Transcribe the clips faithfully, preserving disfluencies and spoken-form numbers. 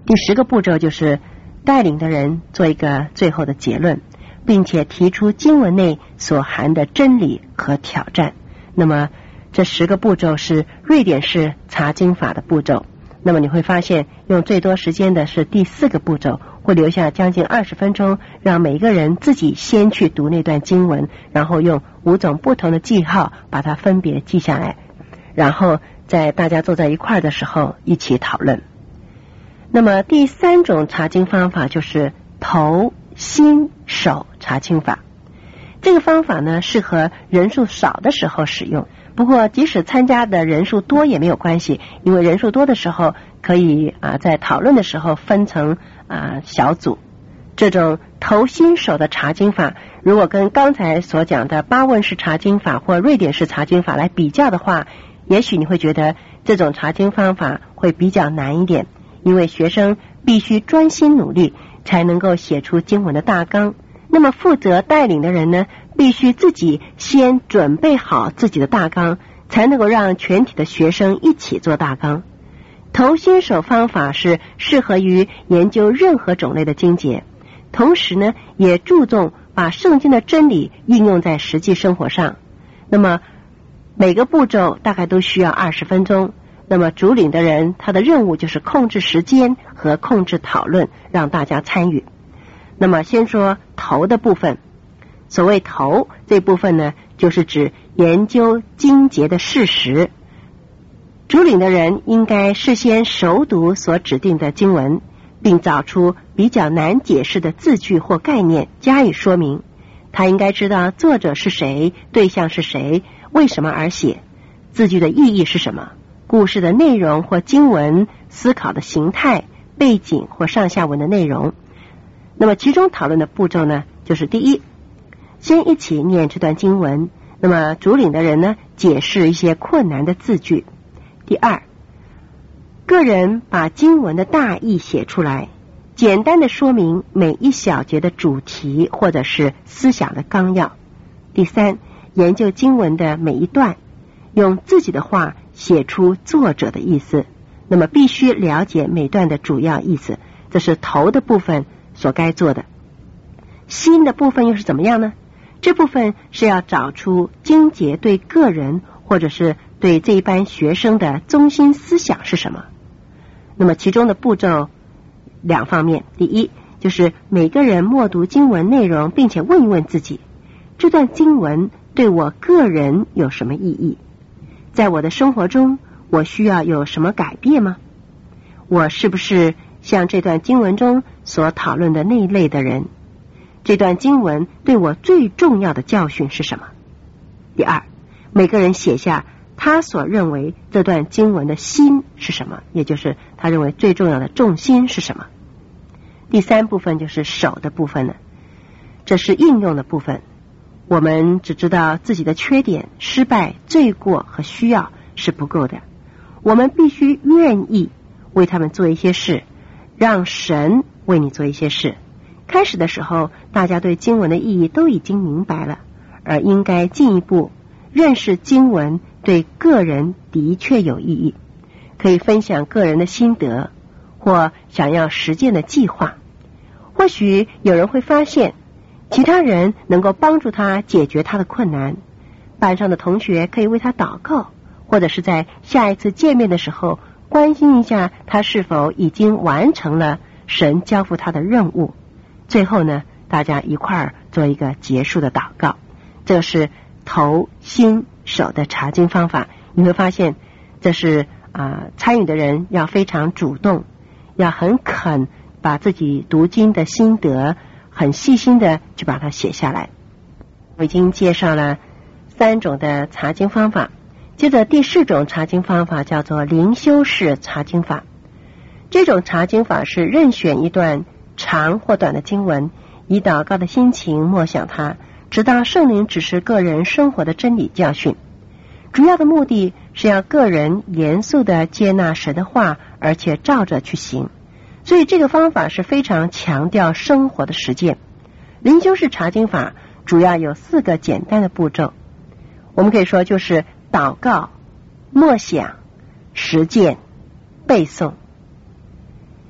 第十个步骤就是带领的人做一个最后的结论，并且提出经文内所含的真理和挑战。那么这十个步骤是瑞典式查经法的步骤。那么你会发现用最多时间的是第四个步骤，会留下将近二十分钟，让每一个人自己先去读那段经文，然后用五种不同的记号把它分别记下来，然后在大家坐在一块的时候一起讨论。那么第三种查经方法就是头、心、手查经法。这个方法呢，适合人数少的时候使用。不过即使参加的人数多也没有关系，因为人数多的时候可以啊在讨论的时候分成啊小组。这种头心手的查经法，如果跟刚才所讲的巴问式查经法或瑞典式查经法来比较的话，也许你会觉得这种查经方法会比较难一点，因为学生必须专心努力才能够写出经文的大纲。那么负责带领的人呢，必须自己先准备好自己的大纲，才能够让全体的学生一起做大纲。头心手方法是适合于研究任何种类的经节，同时呢也注重把圣经的真理应用在实际生活上。那么每个步骤大概都需要二十分钟，那么主领的人他的任务就是控制时间和控制讨论，让大家参与。那么先说头的部分。所谓头这部分呢，就是指研究经节的事实。主领的人应该事先熟读所指定的经文，并找出比较难解释的字句或概念加以说明。他应该知道作者是谁，对象是谁，为什么而写，字句的意义是什么，故事的内容或经文思考的形态、背景或上下文的内容。那么其中讨论的步骤呢，就是第一，先一起念这段经文，那么主领的人呢，解释一些困难的字句。第二，个人把经文的大意写出来，简单的说明每一小节的主题或者是思想的纲要。第三，研究经文的每一段，用自己的话写出作者的意思，那么必须了解每段的主要意思，这是头的部分所该做的。心的部分又是怎么样呢？这部分是要找出经节对个人或者是对这一班学生的中心思想是什么。那么其中的步骤两方面，第一就是每个人默读经文内容，并且问一问自己，这段经文对我个人有什么意义？在我的生活中，我需要有什么改变吗？我是不是像这段经文中所讨论的那一类的人？这段经文对我最重要的教训是什么？第二，每个人写下他所认为这段经文的心是什么，也就是他认为最重要的重心是什么。第三部分就是手的部分了，这是应用的部分。我们只知道自己的缺点、失败、罪过和需要是不够的，我们必须愿意为他们做一些事，让神为你做一些事。开始的时候，大家对经文的意义都已经明白了，而应该进一步认识经文对个人的确有意义，可以分享个人的心得或想要实践的计划。或许有人会发现其他人能够帮助他解决他的困难，班上的同学可以为他祷告，或者是在下一次见面的时候关心一下他是否已经完成了神交付他的任务。最后呢，大家一块儿做一个结束的祷告。这是头、心、手的查经方法。你会发现这是啊、呃，参与的人要非常主动，要很肯把自己读经的心得很细心的去把它写下来。我已经介绍了三种的查经方法，接着第四种查经方法叫做灵修式查经法。这种查经法是任选一段长或短的经文，以祷告的心情默想它，直到圣灵指示个人生活的真理教训。主要的目的是要个人严肃的接纳神的话，而且照着去行。所以这个方法是非常强调生活的实践。灵修式查经法主要有四个简单的步骤，我们可以说就是祷告、默想、实践、背诵。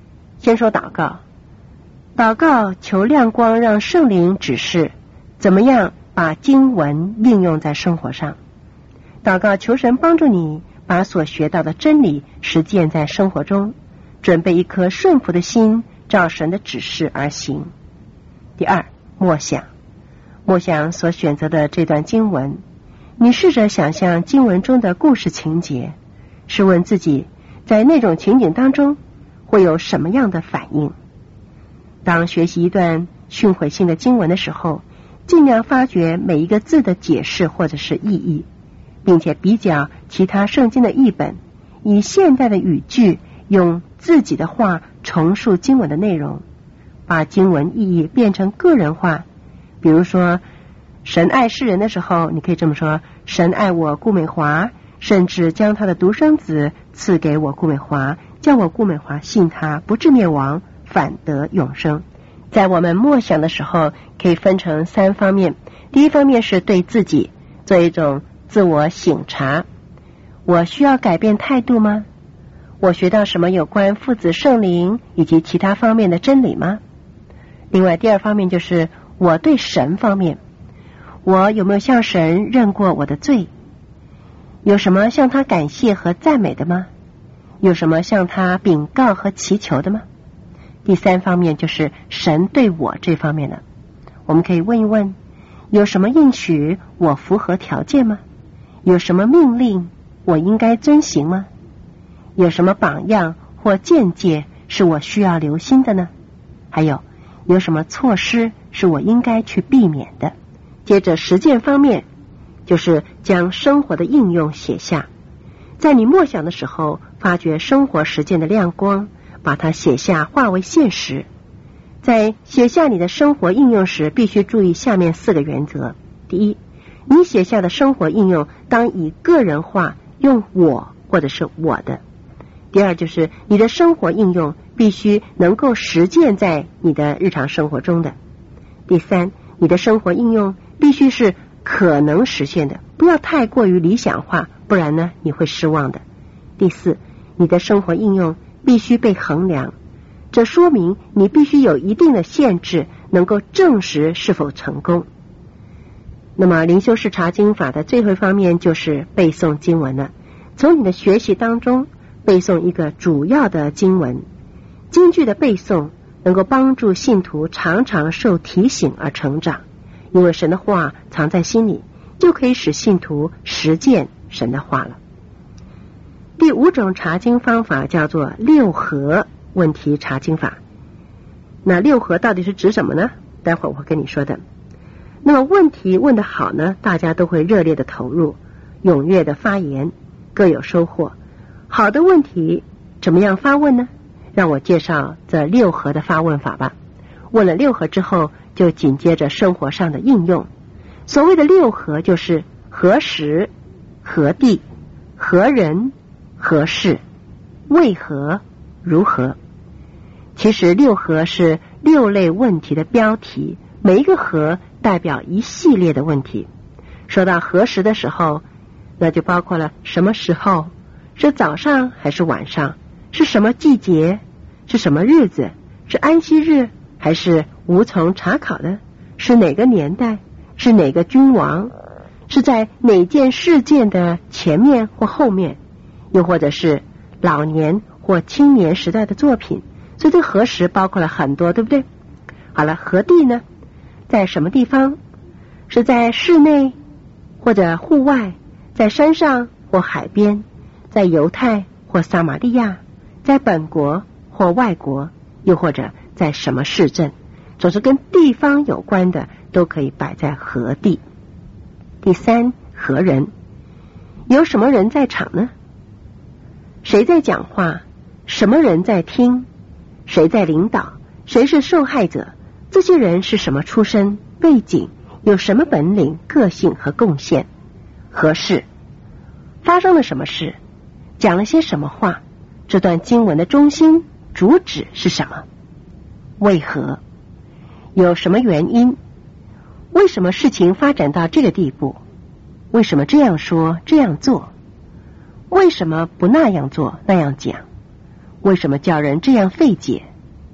先说祷告，祷告求亮光，让圣灵指示怎么样把经文应用在生活上。祷告求神帮助你把所学到的真理实践在生活中，准备一颗顺服的心，照神的指示而行。第二，默想。默想所选择的这段经文，你试着想象经文中的故事情节，试问自己在那种情景当中会有什么样的反应。当学习一段训诲性的经文的时候，尽量发掘每一个字的解释或者是意义，并且比较其他圣经的译本，以现代的语句用自己的话重述经文的内容，把经文意义变成个人化。比如说神爱世人的时候，你可以这么说：神爱我顾美华，甚至将他的独生子赐给我顾美华，叫我顾美华信他，不至灭亡，反得永生。在我们默想的时候，可以分成三方面。第一方面是对自己做一种自我省察，我需要改变态度吗？我学到什么有关父子圣灵以及其他方面的真理吗？另外第二方面就是我对神方面，我有没有向神认过我的罪？有什么向他感谢和赞美的吗？有什么向他禀告和祈求的吗？第三方面就是神对我这方面的，我们可以问一问，有什么应许我符合条件吗？有什么命令我应该遵行吗？有什么榜样或见解是我需要留心的呢？还有有什么措施是我应该去避免的？接着实践方面，就是将生活的应用写下。在你默想的时候，发掘生活实践的亮光，把它写下，化为现实。在写下你的生活应用时，必须注意下面四个原则。第一，你写下的生活应用当以个人化，用我或者是我的。第二，就是你的生活应用必须能够实践在你的日常生活中的。第三，你的生活应用必须是可能实现的，不要太过于理想化，不然呢你会失望的。第四，你的生活应用必须被衡量，这说明你必须有一定的限制，能够证实是否成功。那么灵修式查经法的最后一方面就是背诵经文了。从你的学习当中背诵一个主要的经文，经句的背诵能够帮助信徒常常受提醒而成长，因为神的话藏在心里，就可以使信徒实践神的话了。第五种查经方法叫做六合问题查经法。那六合到底是指什么呢？待会儿我会跟你说的。那么问题问得好呢，大家都会热烈的投入，踊跃的发言，各有收获。好的问题怎么样发问呢？让我介绍这六合的发问法吧。问了六合之后，就紧接着生活上的应用。所谓的六合就是何时、何地、何人、何事、为何、如何。其实六合是六类问题的标题，每一个合代表一系列的问题。说到何时的时候，那就包括了什么时候，是早上还是晚上，是什么季节，是什么日子，是安息日还是无从查考的，是哪个年代，是哪个君王，是在哪件事件的前面或后面，又或者是老年或青年时代的作品。所以这何时包括了很多，对不对？好了，何地呢？在什么地方？是在室内或者户外，在山上或海边，在犹太或撒玛利亚，在本国或外国，又或者在什么市镇，总是跟地方有关的都可以摆在何地。第三，何人？有什么人在场呢？谁在讲话？什么人在听？谁在领导？谁是受害者？这些人是什么出身、背景？有什么本领、个性和贡献？何事？发生了什么事？讲了些什么话？这段经文的中心主旨是什么？为何？有什么原因？为什么事情发展到这个地步？为什么这样说这样做？为什么不那样做那样讲？为什么叫人这样费解？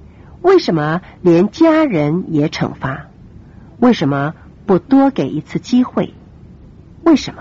为什么连家人也惩罚？为什么不多给一次机会？为什么？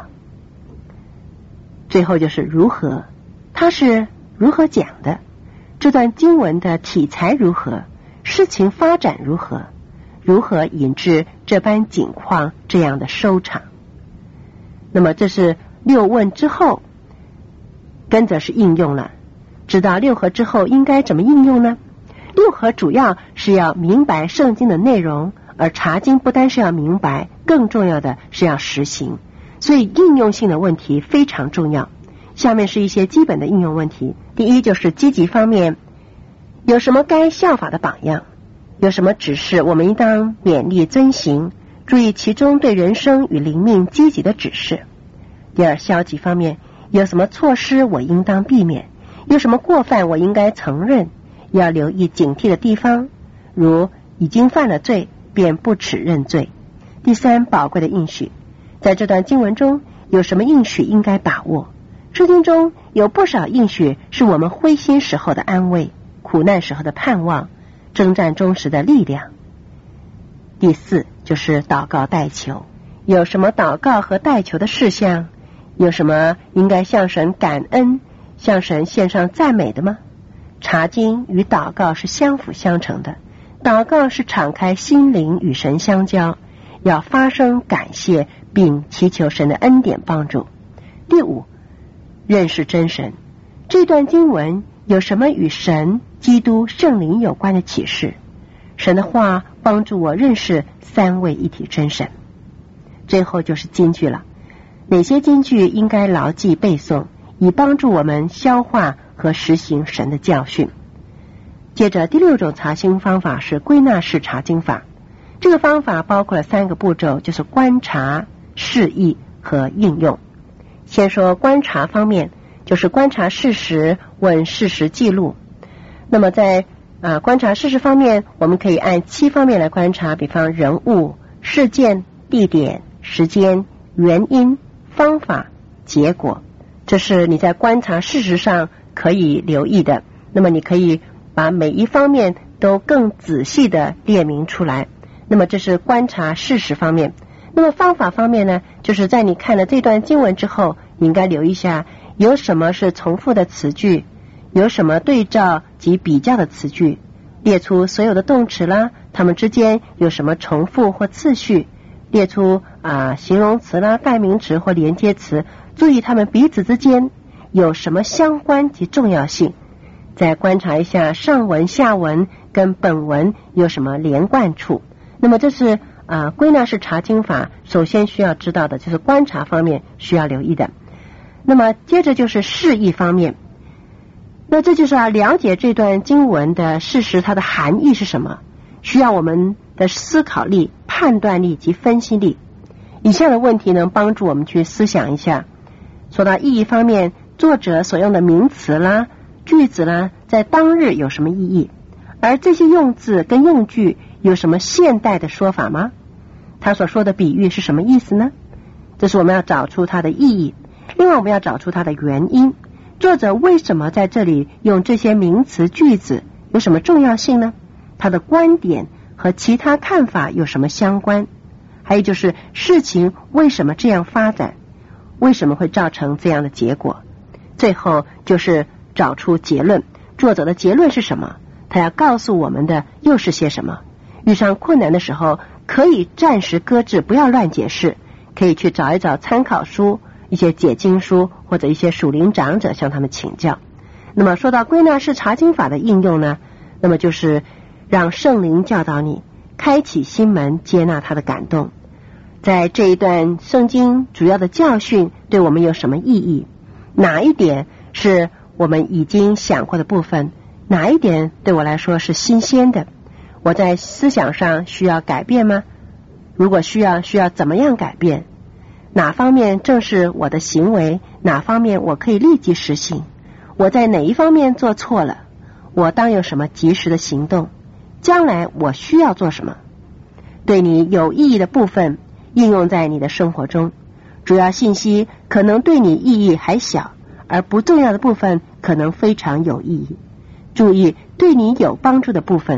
最后就是如何，他是如何讲的？这段经文的体裁如何？事情发展如何？如何引致这般景况这样的收场？那么这是六问之后，跟着是应用了。知道六合之后应该怎么应用呢？六合主要是要明白圣经的内容，而查经不单是要明白，更重要的是要实行。所以应用性的问题非常重要。下面是一些基本的应用问题。第一就是积极方面，有什么该效法的榜样？有什么指示我们应当勉励遵行？注意其中对人生与灵命积极的指示。第二，消极方面，有什么措施我应当避免？有什么过犯我应该承认？要留意警惕的地方，如已经犯了罪便不耻认罪。第三，宝贵的应许，在这段经文中有什么应许应该把握？圣经中有不少应许是我们灰心时候的安慰，苦难时候的盼望，征战中时的力量。第四就是祷告代求，有什么祷告和代求的事项？有什么应该向神感恩、向神献上赞美的吗？查经与祷告是相辅相成的，祷告是敞开心灵与神相交，要发声感谢并祈求神的恩典帮助。第五，认识真神。这段经文有什么与神、基督、圣灵有关的启示？神的话帮助我认识三位一体真神。最后就是金句了，哪些金句应该牢记背诵，以帮助我们消化和实行神的教训。接着第六种查经方法是归纳式查经法。这个方法包括了三个步骤，就是观察、释义和应用。先说观察方面，就是观察事实，问事实记录。那么在呃观察事实方面，我们可以按七方面来观察，比方人物、事件、地点、时间、原因、方法、结果，这是你在观察事实上可以留意的。那么你可以把每一方面都更仔细的列明出来。那么这是观察事实方面。那么方法方面呢，就是在你看了这段经文之后，你应该留意一下有什么是重复的词句，有什么对照及比较的词句，列出所有的动词啦，它们之间有什么重复或次序，列出啊形容词啦、代名词或连接词，注意它们彼此之间有什么相关及重要性。再观察一下上文下文跟本文有什么连贯处。那么这是啊归纳式查经法首先需要知道的，就是观察方面需要留意的。那么接着就是释义方面，那这就是要了解这段经文的事实，它的含义是什么，需要我们的思考力、判断力及分析力。以下的问题能帮助我们去思想一下。说到意义方面，作者所用的名词啦、句子啦，在当日有什么意义？而这些用字跟用句有什么现代的说法吗？他所说的比喻是什么意思呢？这是我们要找出它的意义。另外我们要找出它的原因，作者为什么在这里用这些名词句子，有什么重要性呢？他的观点和其他看法有什么相关？还有就是事情为什么这样发展，为什么会造成这样的结果？最后就是找出结论，作者的结论是什么？他要告诉我们的又是些什么？遇上困难的时候可以暂时搁置，不要乱解释，可以去找一找参考书，一些解经书或者一些属灵长者向他们请教。那么说到归纳式查经法的应用呢，那么就是让圣灵教导你，开启心门，接纳他的感动。在这一段圣经主要的教训对我们有什么意义？哪一点是我们已经想过的部分？哪一点对我来说是新鲜的？我在思想上需要改变吗？如果需要，需要怎么样改变？哪方面正是我的行为？哪方面我可以立即实行？我在哪一方面做错了？我当有什么及时的行动？将来我需要做什么？对你有意义的部分应用在你的生活中，主要信息可能对你意义还小，而不重要的部分可能非常有意义。注意对你有帮助的部分，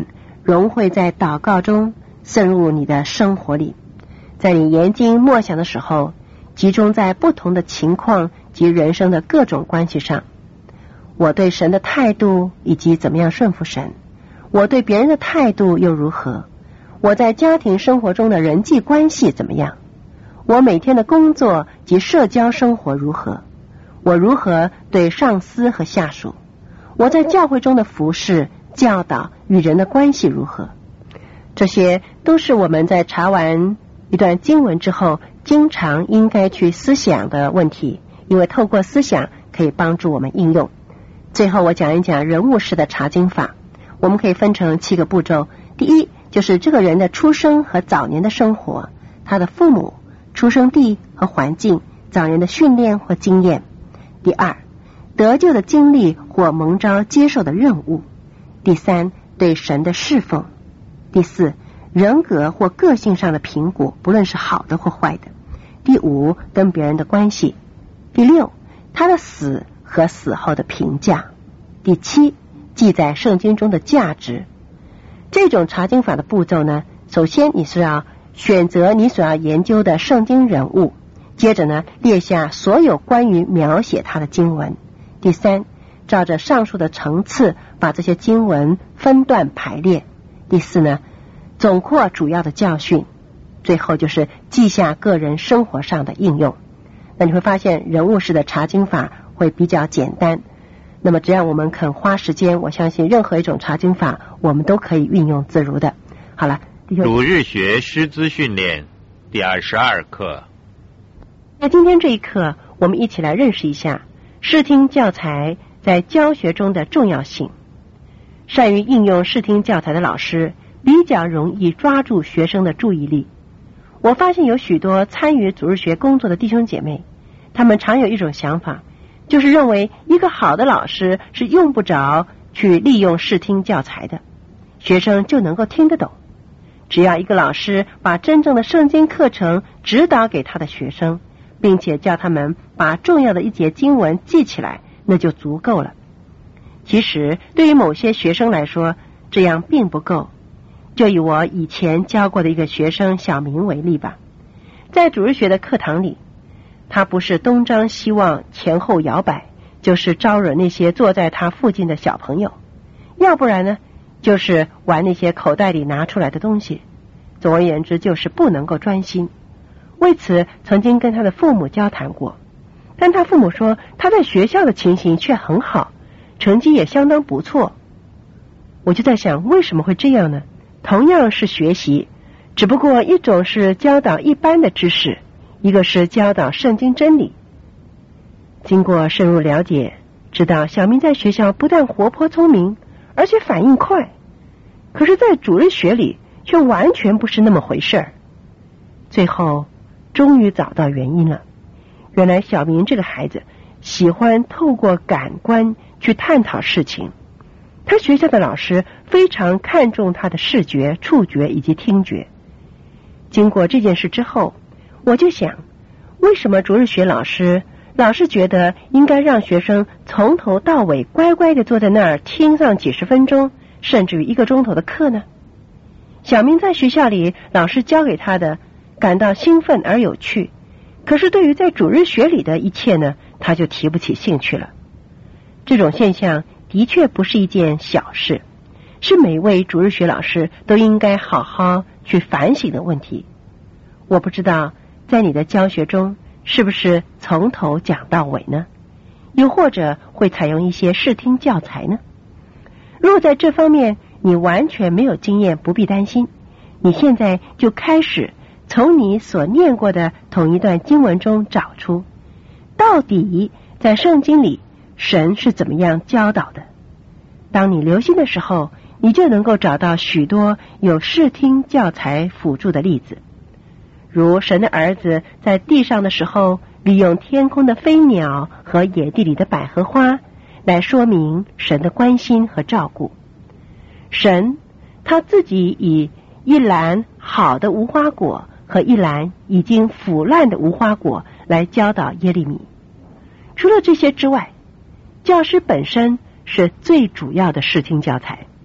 融汇在祷告中，渗入你的生活里。在你研经默想的时候，集中在不同的情况及人生的各种关系上。我对神的态度以及怎么样顺服神，我对别人的态度又如何？我在家庭生活中的人际关系怎么样？我每天的工作及社交生活如何？我如何对上司和下属？我在教会中的服事、教导与人的关系如何？这些都是我们在查完一段经文之后经常应该去思想的问题，因为透过思想可以帮助我们应用。最后我讲一讲人物式的查经法，我们可以分成七个步骤。第一，就是这个人的出生和早年的生活，他的父母、出生地和环境，早年的训练或经验。第二，得救的经历或蒙召接受的任务。第三，对神的侍奉。第四，人格或个性上的评估，不论是好的或坏的。第五，跟别人的关系。第六，他的死和死后的评价。第七，记载圣经中的价值。这种查经法的步骤呢，首先你是要选择你所要研究的圣经人物，接着呢列下所有关于描写他的经文。第三，照着上述的层次把这些经文分段排列。第四呢，总括主要的教训。最后就是记下个人生活上的应用。那你会发现人物式的查经法会比较简单，那么只要我们肯花时间，我相信任何一种查经法我们都可以运用自如的。好了， 主日学师资训练第二十二课。 在今天这一课，我们一起来认识一下视听教材在教学中的重要性。善于应用视听教材的老师比较容易抓住学生的注意力。我发现有许多参与主日学工作的弟兄姐妹，他们常有一种想法，就是认为一个好的老师是用不着去利用视听教材的，学生就能够听得懂。只要一个老师把真正的圣经课程指导给他的学生，并且叫他们把重要的一节经文记起来，那就足够了。其实对于某些学生来说，这样并不够。就以我以前教过的一个学生小明为例吧，在主日学的课堂里，他不是东张西望前后摇摆，就是招惹那些坐在他附近的小朋友，要不然呢就是玩那些口袋里拿出来的东西。总而言之，就是不能够专心。为此曾经跟他的父母交谈过，但他父母说他在学校的情形却很好，成绩也相当不错。我就在想，为什么会这样呢？同样是学习，只不过一种是教导一般的知识，一个是教导圣经真理。经过深入了解，知道小明在学校不但活泼聪明，而且反应快，可是在主日学里却完全不是那么回事儿。最后终于找到原因了，原来小明这个孩子喜欢透过感官去探讨事情。他学校的老师非常看重他的视觉、触觉以及听觉。经过这件事之后，我就想，为什么主日学老师老是觉得应该让学生从头到尾乖乖地坐在那儿听上几十分钟，甚至于一个钟头的课呢？小明在学校里老师教给他的感到兴奋而有趣，可是对于在主日学里的一切呢，他就提不起兴趣了。这种现象的确不是一件小事，是每位主日学老师都应该好好去反省的问题。我不知道在你的教学中是不是从头讲到尾呢？又或者会采用一些视听教材呢？如果在这方面你完全没有经验，不必担心，你现在就开始从你所念过的同一段经文中找出，到底在圣经里神是怎么样教导的。当你留心的时候，你就能够找到许多有视听教材辅助的例子，如神的儿子在地上的时候，利用天空的飞鸟和野地里的百合花来说明神的关心和照顾。神他自己以一篮好的无花果和一篮已经腐烂的无花果来教导耶利米。除了这些之外，教师本身是最主要的视听教材。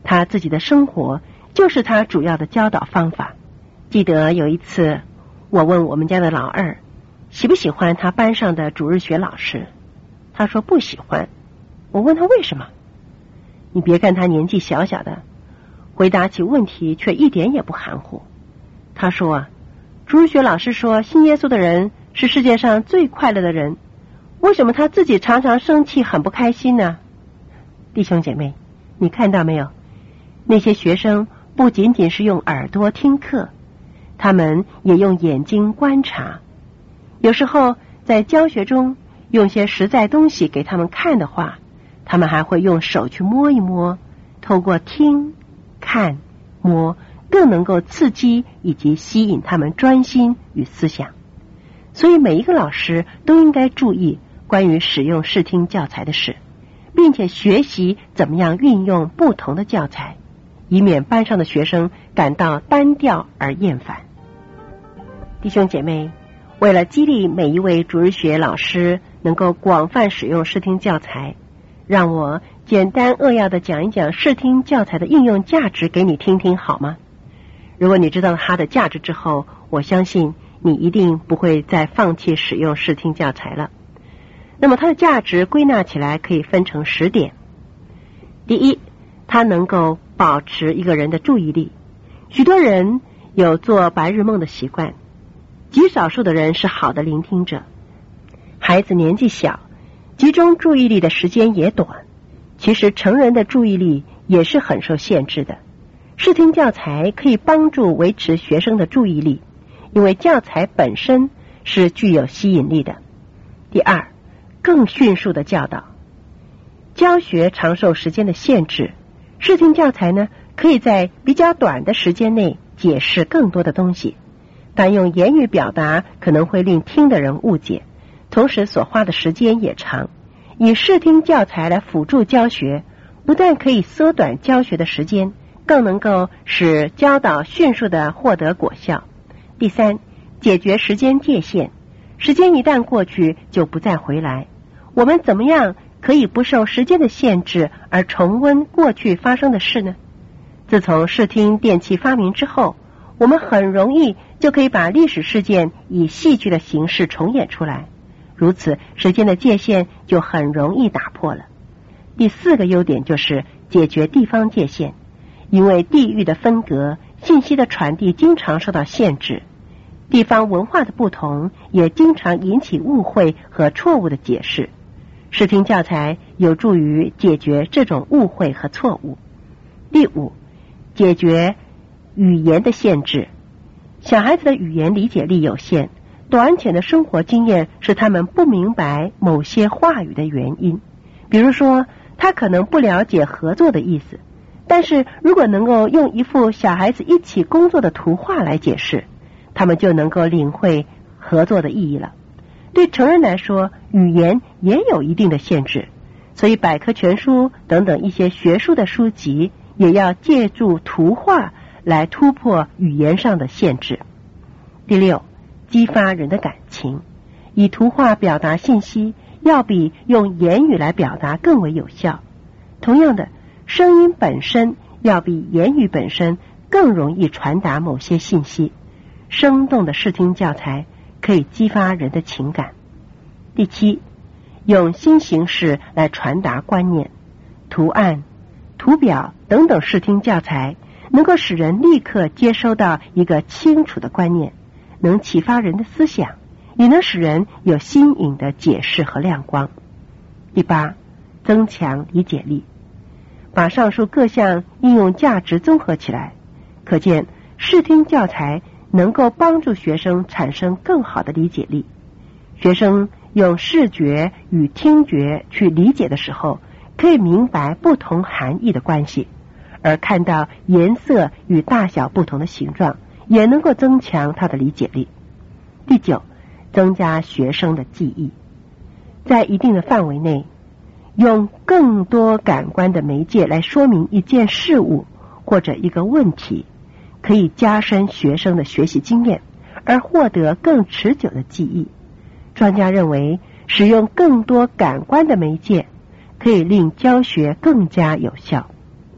他自己的生活就是他主要的教导方法。记得有一次，我问我们家的老二喜不喜欢他班上的主日学老师，他说不喜欢。我问他为什么？你别看他年纪小小的，回答起问题却一点也不含糊。他说，主日学老师说信耶稣的人是世界上最快乐的人，为什么他自己常常生气很不开心呢？弟兄姐妹，你看到没有？那些学生不仅仅是用耳朵听课，他们也用眼睛观察。有时候在教学中用些实在东西给他们看的话，他们还会用手去摸一摸，透过听、看、摸，更能够刺激以及吸引他们专心与思想。所以每一个老师都应该注意关于使用视听教材的事，并且学习怎么样运用不同的教材，以免班上的学生感到单调而厌烦。弟兄姐妹，为了激励每一位主日学老师能够广泛使用视听教材，让我简单扼要的讲一讲视听教材的应用价值给你听听好吗？如果你知道它的价值之后，我相信你一定不会再放弃使用视听教材了。那么它的价值归纳起来可以分成十点。第一，它能够保持一个人的注意力。许多人有做白日梦的习惯，极少数的人是好的聆听者。孩子年纪小，集中注意力的时间也短，其实成人的注意力也是很受限制的。视听教材可以帮助维持学生的注意力，因为教材本身是具有吸引力的。第二，更迅速的教导。教学常受时间的限制，视听教材呢，可以在比较短的时间内解释更多的东西，但用言语表达可能会令听的人误解，同时所花的时间也长。以视听教材来辅助教学，不但可以缩短教学的时间，更能够使教导迅速的获得果效。第三，解决时间界限。时间一旦过去就不再回来，我们怎么样可以不受时间的限制而重温过去发生的事呢？自从视听电器发明之后，我们很容易就可以把历史事件以戏剧的形式重演出来，如此时间的界限就很容易打破了。第四个优点就是解决地方界限。因为地域的分隔，信息的传递经常受到限制，地方文化的不同也经常引起误会和错误的解释。视听教材有助于解决这种误会和错误。第五，解决语言的限制。小孩子的语言理解力有限，短浅的生活经验是他们不明白某些话语的原因。比如说，他可能不了解合作的意思，但是如果能够用一幅小孩子一起工作的图画来解释，他们就能够领会合作的意义了。对成人来说，语言也有一定的限制，所以百科全书等等一些学术的书籍也要借助图画来突破语言上的限制。第六，激发人的感情。以图画表达信息要比用言语来表达更为有效。同样的，声音本身要比言语本身更容易传达某些信息。生动的视听教材可以激发人的情感。第七，用新形式来传达观念。图案、图表等等视听教材能够使人立刻接收到一个清楚的观念，能启发人的思想，也能使人有新颖的解释和亮光。第八，增强理解力。把上述各项应用价值综合起来，可见视听教材能够帮助学生产生更好的理解力。学生用视觉与听觉去理解的时候，可以明白不同含义的关系，而看到颜色与大小不同的形状，也能够增强他的理解力。第九，增加学生的记忆。在一定的范围内，用更多感官的媒介来说明一件事物或者一个问题，可以加深学生的学习经验，而获得更持久的记忆。专家认为，使用更多感官的媒介可以令教学更加有效。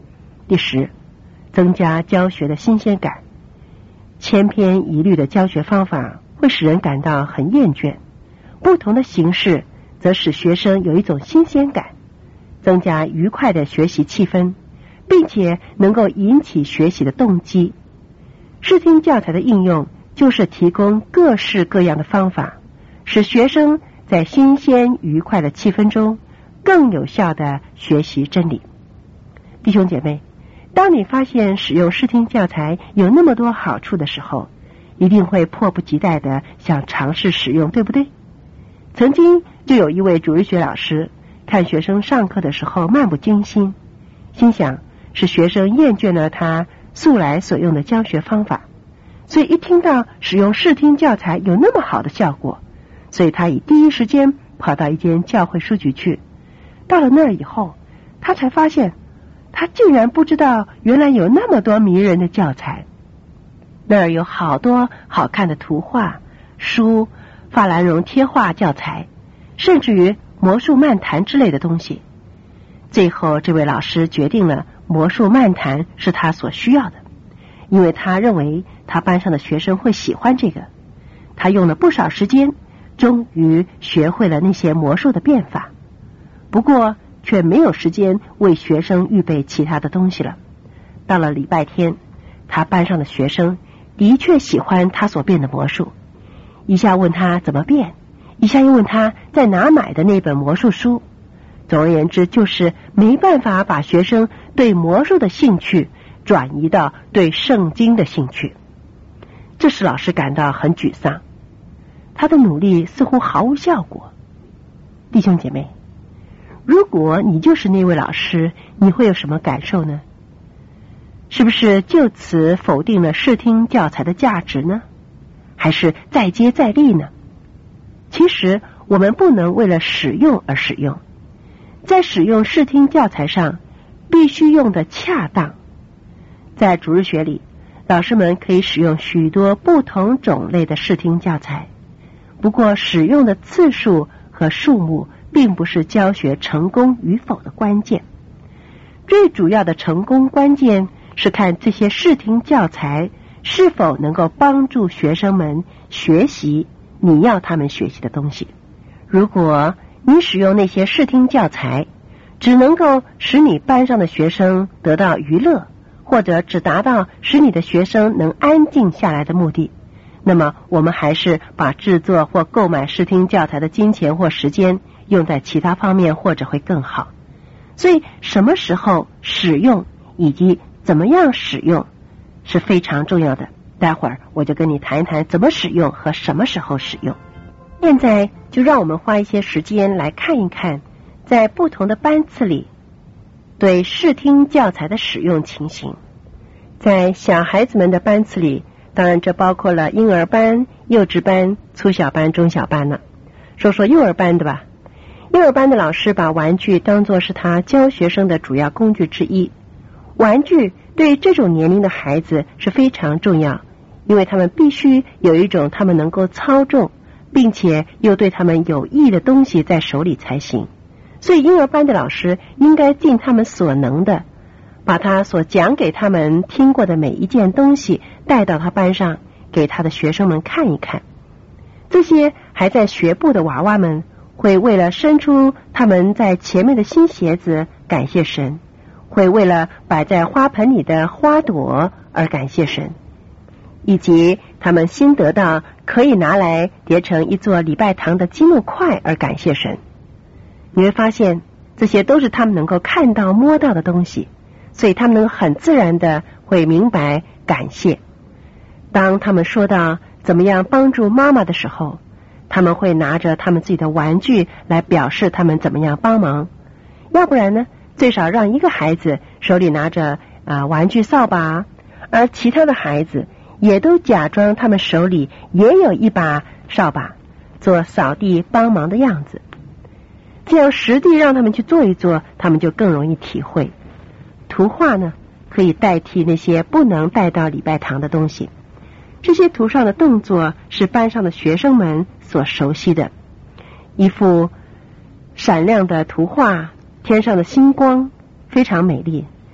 第十，增加教学的新鲜感。千篇一律的教学方法会使人感到很厌倦，不同的形式则使学生有一种新鲜感，增加愉快的学习气氛，并且能够引起学习的动机。视听教材的应用就是提供各式各样的方法，使学生在新鲜愉快的气氛中更有效地学习真理。弟兄姐妹，当你发现使用视听教材有那么多好处的时候，一定会迫不及待地想尝试使用，对不对？曾经就有一位主日学老师看学生上课的时候漫不经心，心想是学生厌倦了他素来所用的教学方法，所以一听到使用视听教材有那么好的效果，所以他以第一时间跑到一间教会书局去。到了那儿以后，他才发现他竟然不知道原来有那么多迷人的教材。那儿有好多好看的图画、书、法兰绒贴画教材，甚至于魔术漫谈之类的东西。最后这位老师决定了魔术漫谈是他所需要的，因为他认为他班上的学生会喜欢这个。他用了不少时间，终于学会了那些魔术的变法，不过却没有时间为学生预备其他的东西了。到了礼拜天，他班上的学生的确喜欢他所变的魔术，一下问他怎么变，一下又问他在哪买的那本魔术书。总而言之，就是没办法把学生对魔术的兴趣转移到对圣经的兴趣。这使老师感到很沮丧，他的努力似乎毫无效果。弟兄姐妹，如果你就是那位老师，你会有什么感受呢？是不是就此否定了视听教材的价值呢？还是再接再厉呢？其实我们不能为了使用而使用，在使用视听教材上必须用得恰当。在主日学里，老师们可以使用许多不同种类的视听教材，不过使用的次数和数目并不是教学成功与否的关键。最主要的成功关键是看这些视听教材是否能够帮助学生们学习你要他们学习的东西。如果你使用那些视听教材只能够使你班上的学生得到娱乐，或者只达到使你的学生能安静下来的目的，那么我们还是把制作或购买视听教材的金钱或时间用在其他方面，或者会更好。所以什么时候使用以及怎么样使用是非常重要的。待会儿我就跟你谈一谈怎么使用和什么时候使用。现在就让我们花一些时间来看一看在不同的班次里对视听教材的使用情形。在小孩子们的班次里，当然这包括了婴儿班、幼稚班、初小班、中小班了。说说幼儿班的吧。幼儿班的老师把玩具当作是他教学生的主要工具之一。玩具对这种年龄的孩子是非常重要，因为他们必须有一种他们能够操纵并且又对他们有益的东西在手里才行。所以婴儿班的老师应该尽他们所能的把他所讲给他们听过的每一件东西带到他班上，给他的学生们看一看。这些还在学步的娃娃们会为了伸出他们在前面的新鞋子感谢神，会为了摆在花盆里的花朵而感谢神，以及他们新得到可以拿来叠成一座礼拜堂的积木块而感谢神。你会发现这些都是他们能够看到摸到的东西，所以他们能很自然的会明白感谢。当他们说到怎么样帮助妈妈的时候，他们会拿着他们自己的玩具来表示他们怎么样帮忙。要不然呢，最少让一个孩子手里拿着啊玩具扫把，而其他的孩子也都假装他们手里也有一把扫把，做扫地帮忙的样子。这样实地让他们去做一做，他们就更容易体会。图画呢，可以代替那些不能带到礼拜堂的东西。这些图上的动作是班上的学生们所熟悉的。一幅闪亮的图画，天上的星光非常美丽，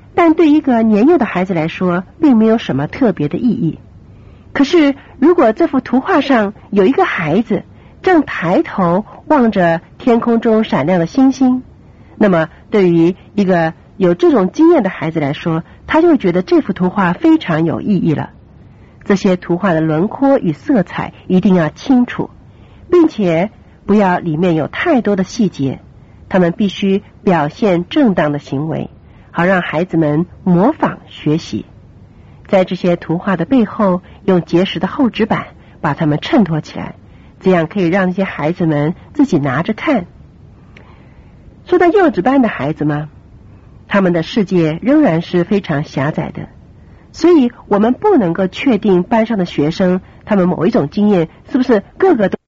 但对一个年幼的孩子来说，并没有什么特别的意义。可是，如果这幅图画上有一个孩子正抬头望着天空中闪亮的星星，那么对于一个有这种经验的孩子来说，他就会觉得这幅图画非常有意义了。这些图画的轮廓与色彩一定要清楚，并且不要里面有太多的细节，他们必须表现正当的行为，好让孩子们模仿学习。在这些图画的背后，用结实的厚纸板把它们衬托起来，这样可以让那些孩子们自己拿着看。说到幼稚班的孩子嘛，他们的世界仍然是非常狭窄的，所以我们不能够确定班上的学生他们某一种经验是不是个个都